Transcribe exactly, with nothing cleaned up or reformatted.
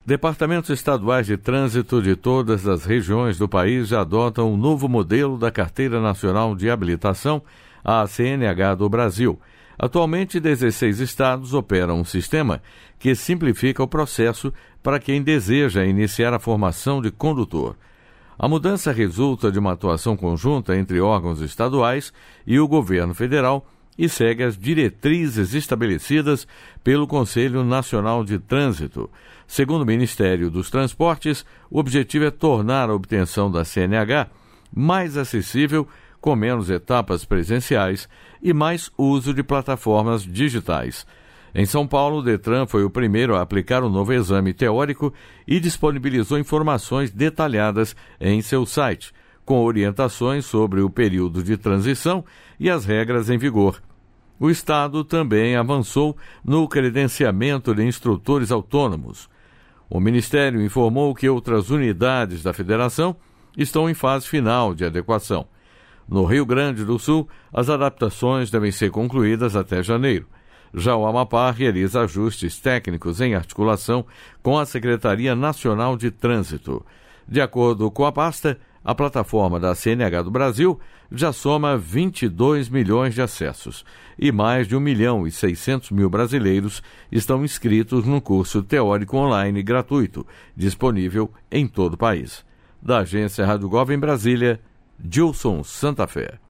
Departamentos estaduais de trânsito de todas as regiões do país já adotam um novo modelo da Carteira Nacional de Habilitação, a C N H do Brasil. Atualmente, dezesseis estados operam um sistema que simplifica o processo para quem deseja iniciar a formação de condutor. A mudança resulta de uma atuação conjunta entre órgãos estaduais e o governo federal e segue as diretrizes estabelecidas pelo Conselho Nacional de Trânsito. Segundo o Ministério dos Transportes, o objetivo é tornar a obtenção da C N H mais acessível, com menos etapas presenciais e mais uso de plataformas digitais. Em São Paulo, o Detran foi o primeiro a aplicar o novo exame teórico e disponibilizou informações detalhadas em seu site, com orientações sobre o período de transição e as regras em vigor. O Estado também avançou no credenciamento de instrutores autônomos. O Ministério informou que outras unidades da Federação estão em fase final de adequação. No Rio Grande do Sul, as adaptações devem ser concluídas até janeiro. Já o Amapá realiza ajustes técnicos em articulação com a Secretaria Nacional de Trânsito. De acordo com a pasta, a plataforma da C N H do Brasil já soma vinte e dois milhões de acessos e mais de um milhão e seiscentos mil brasileiros estão inscritos no curso teórico online gratuito, disponível em todo o país. Da agência Rádio Gov em Brasília, Gilson Santa Fé.